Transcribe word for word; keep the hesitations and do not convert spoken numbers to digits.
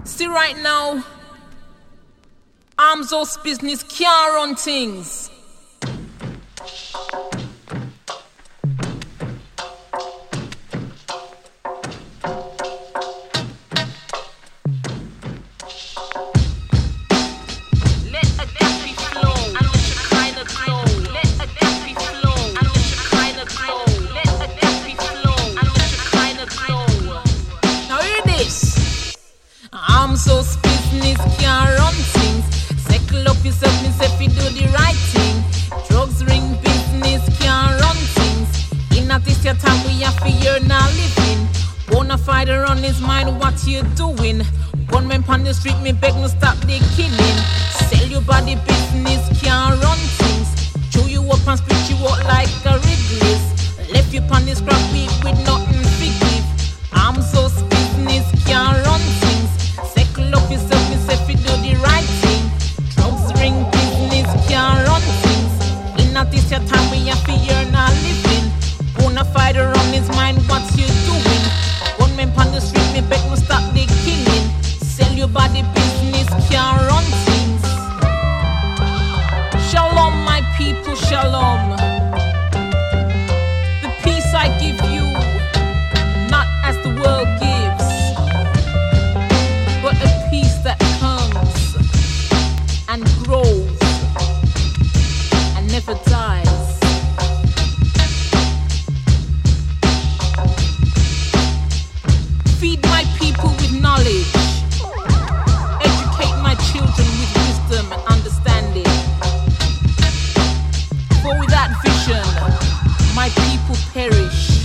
See right now, arms house business can't run things. So business can't run things. Settle up yourself, miss if you do the right thing. Drugs ring business can't run things. In at this your time we have to earn our living. Wanna fight run his mind what you doing. Gunmen on the street me beg no stop the killing. Sell your body business can't run things. Chew you up and split you out like a Wrigley's. Left you on the scrap heap with nothing to give. I'm so business can't run things. Up yourself, miss if you do the right thing. Drugs ring business can't run things. In at this your time we have to earn our living. Wanna fight around his mind what you doing. Gunmen on the street me beg no stop the killing. Sell your body business can't run things. Shalom my people, shalom. The peace I give you, not as the world gives, but a peace that comes and grows and never dies. Feed my people with knowledge. Educate my children with wisdom and understanding. For without vision, my people perish.